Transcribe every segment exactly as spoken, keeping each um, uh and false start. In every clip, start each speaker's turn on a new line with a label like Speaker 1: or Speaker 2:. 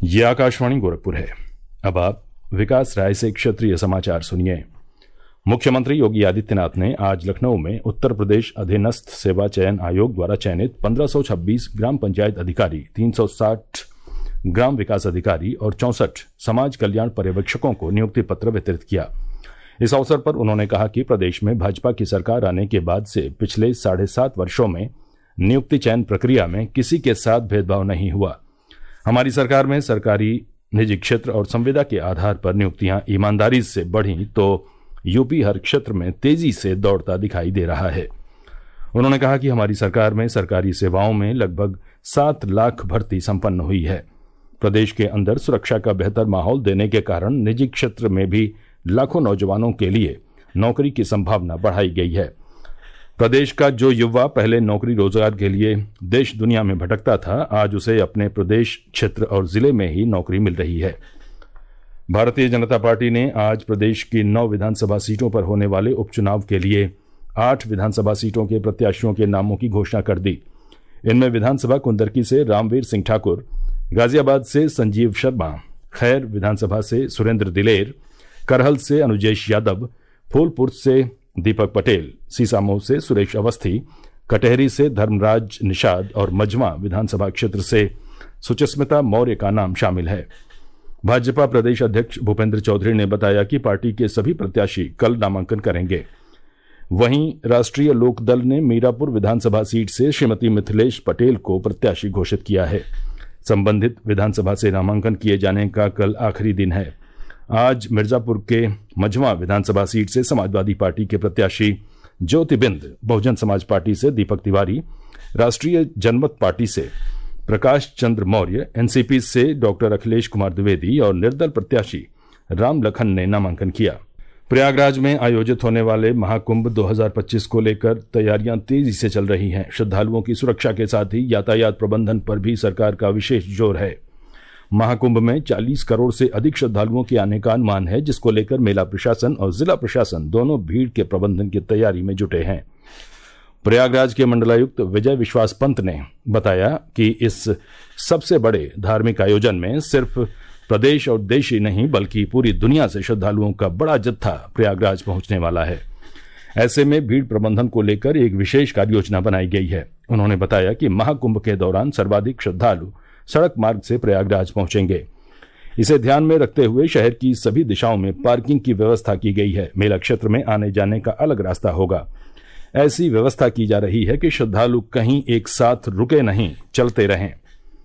Speaker 1: ये आकाशवाणी गोरखपुर है। अब आप विकास राय से क्षेत्रीय समाचार सुनिए। मुख्यमंत्री योगी आदित्यनाथ ने आज लखनऊ में उत्तर प्रदेश अधीनस्थ सेवा चयन आयोग द्वारा चयनित पंद्रह सौ छब्बीस ग्राम पंचायत अधिकारी, तीन सौ साठ ग्राम विकास अधिकारी और चौसठ समाज कल्याण पर्यवेक्षकों को नियुक्ति पत्र वितरित किया। इस अवसर पर उन्होंने कहा कि प्रदेश में भाजपा की सरकार आने के बाद से पिछले साढ़े सात वर्षों में नियुक्ति चयन प्रक्रिया में किसी के साथ भेदभाव नहीं हुआ। हमारी सरकार में सरकारी, निजी क्षेत्र और संविदा के आधार पर नियुक्तियां ईमानदारी से बढ़ी तो यूपी हर क्षेत्र में तेजी से दौड़ता दिखाई दे रहा है। उन्होंने कहा कि हमारी सरकार में सरकारी सेवाओं में लगभग सात लाख भर्ती संपन्न हुई है। प्रदेश के अंदर सुरक्षा का बेहतर माहौल देने के कारण निजी क्षेत्र में भी लाखों नौजवानों के लिए नौकरी की संभावना बढ़ाई गई है। प्रदेश का जो युवा पहले नौकरी रोजगार के लिए देश दुनिया में भटकता था, आज उसे अपने प्रदेश, क्षेत्र और जिले में ही नौकरी मिल रही है। भारतीय जनता पार्टी ने आज प्रदेश की नौ विधानसभा सीटों पर होने वाले उपचुनाव के लिए आठ विधानसभा सीटों के प्रत्याशियों के नामों की घोषणा कर दी। इनमें विधानसभा कुंदरकी से रामवीर सिंह ठाकुर, गाजियाबाद से संजीव शर्मा, खैर विधानसभा से सुरेंद्र दिलेर, करहल से अनुजेश यादव, फूलपुर से दीपक पटेल, सीसामऊ से सुरेश अवस्थी, कटहरी से धर्मराज निषाद और मझवा विधानसभा क्षेत्र से सुचिस्मिता मौर्य का नाम शामिल है। भाजपा प्रदेश अध्यक्ष भूपेंद्र चौधरी ने बताया कि पार्टी के सभी प्रत्याशी कल नामांकन करेंगे। वहीं राष्ट्रीय लोकदल ने मीरापुर विधानसभा सीट से श्रीमती मिथिलेश पटेल को प्रत्याशी घोषित किया है। संबंधित विधानसभा से नामांकन किए जाने का कल आखिरी दिन है। आज मिर्जापुर के मझवा विधानसभा सीट से समाजवादी पार्टी के प्रत्याशी ज्योतिबिंद, बहुजन समाज पार्टी से दीपक तिवारी, राष्ट्रीय जनमत पार्टी से प्रकाश चंद्र मौर्य, एनसीपी से डॉक्टर अखिलेश कुमार द्विवेदी और निर्दल प्रत्याशी राम लखन ने नामांकन किया। प्रयागराज में आयोजित होने वाले महाकुंभ दो हज़ार पच्चीस को लेकर तैयारियां तेजी से चल रही हैं। श्रद्धालुओं की सुरक्षा के साथ ही यातायात प्रबंधन पर भी सरकार का विशेष जोर है। महाकुंभ में चालीस करोड़ से अधिक श्रद्धालुओं के आने का अनुमान है, जिसको लेकर मेला प्रशासन और जिला प्रशासन दोनों भीड़ के प्रबंधन की तैयारी में जुटे हैं। प्रयागराज के मंडलायुक्त विजय विश्वास पंत ने बताया कि इस सबसे बड़े धार्मिक आयोजन में सिर्फ प्रदेश और देश ही नहीं बल्कि पूरी दुनिया से श्रद्धालुओं का बड़ा जत्था प्रयागराज पहुंचने वाला है। ऐसे में भीड़ प्रबंधन को लेकर एक विशेष कार्य योजना बनाई गई है। उन्होंने बताया कि महाकुंभ के दौरान सर्वाधिक श्रद्धालु सड़क मार्ग से प्रयागराज पहुंचेंगे। इसे ध्यान में रखते हुए शहर की सभी दिशाओं में पार्किंग की व्यवस्था की गई है। मेला क्षेत्र में आने जाने का अलग रास्ता होगा। ऐसी व्यवस्था की जा रही है कि श्रद्धालु कहीं एक साथ रुके नहीं, चलते रहें।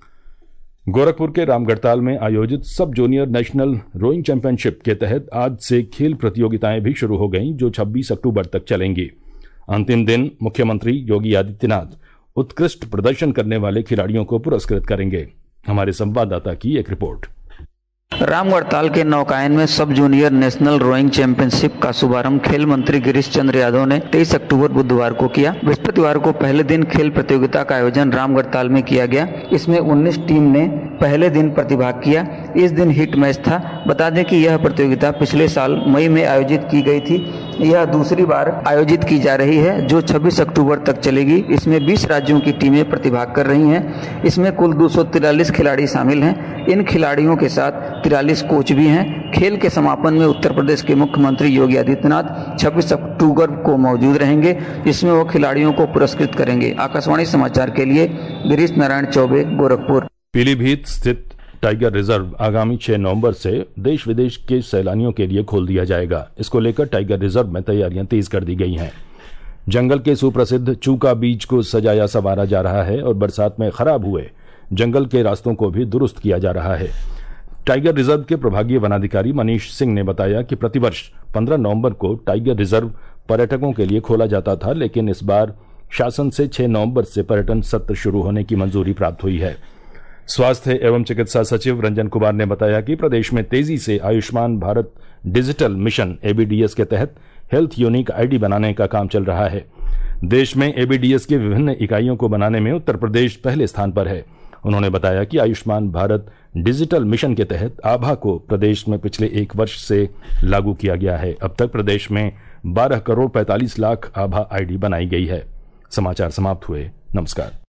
Speaker 1: गोरखपुर के रामगढ़ताल में आयोजित सब जूनियर नेशनल रोइंग चैंपियनशिप के तहत आज से खेल प्रतियोगिताएं भी शुरू हो गईं, जो छब्बीस अक्टूबर तक चलेंगी। अंतिम दिन मुख्यमंत्री योगी आदित्यनाथ उत्कृष्ट प्रदर्शन करने वाले खिलाड़ियों को पुरस्कृत करेंगे। हमारे संवाददाता की एक रिपोर्ट।
Speaker 2: रामगढ़ताल के नौकायन में सब जूनियर नेशनल रोइंग चैंपियनशिप का शुभारंभ खेल मंत्री गिरीश चंद्र यादव ने तेईस अक्टूबर बुधवार को किया। बृहस्पतिवार को पहले दिन खेल प्रतियोगिता का आयोजन रामगढ़ताल में किया गया। इसमें उन्नीस टीम ने पहले दिन प्रतिभाग किया। इस दिन हिट मैच था। बता दें कि यह प्रतियोगिता पिछले साल मई में आयोजित की गई थी। यह दूसरी बार आयोजित की जा रही है, जो छब्बीस अक्टूबर तक चलेगी। इसमें बीस राज्यों की टीमें प्रतिभाग कर रही हैं। इसमें कुल दो सौ तिरालीस खिलाड़ी शामिल हैं। इन खिलाड़ियों के साथ तिरालीस कोच भी हैं। खेल के समापन में उत्तर प्रदेश के मुख्यमंत्री योगी आदित्यनाथ छब्बीस अक्टूबर को मौजूद रहेंगे, जिसमें वो खिलाड़ियों को पुरस्कृत करेंगे। आकाशवाणी समाचार के लिए गिरीश नारायण चौबे, गोरखपुर।
Speaker 1: पीलीभीत स्थित टाइगर रिजर्व आगामी छह नवंबर से देश विदेश के सैलानियों के लिए खोल दिया जाएगा। इसको लेकर टाइगर रिजर्व में तैयारियां तेज कर दी गई हैं। जंगल के सुप्रसिद्ध चूका बीच को सजाया संवारा जा रहा है और बरसात में खराब हुए जंगल के रास्तों को भी दुरुस्त किया जा रहा है। टाइगर रिजर्व के प्रभागीय वनाधिकारी मनीष सिंह ने बताया कि प्रतिवर्ष पंद्रह नवंबर को टाइगर रिजर्व पर्यटकों के लिए खोला जाता था, लेकिन इस बार शासन से छह नवंबर से पर्यटन सत्र शुरू होने की मंजूरी प्राप्त हुई है। स्वास्थ्य एवं चिकित्सा सचिव रंजन कुमार ने बताया कि प्रदेश में तेजी से Ayushman Bharat digital mission ABDS के तहत हेल्थ यूनिक आईडी बनाने का काम चल रहा है। देश में एबीडीएस की विभिन्न इकाइयों को बनाने में उत्तर प्रदेश पहले स्थान पर है। उन्होंने बताया कि आयुष्मान भारत डिजिटल मिशन के तहत आभा को प्रदेश में पिछले एक वर्ष से लागू किया गया है। अब तक प्रदेश में बारह करोड़ पैंतालीस लाख आभा आईडी बनाई गई है। समाचार समाप्त हुए। नमस्कार।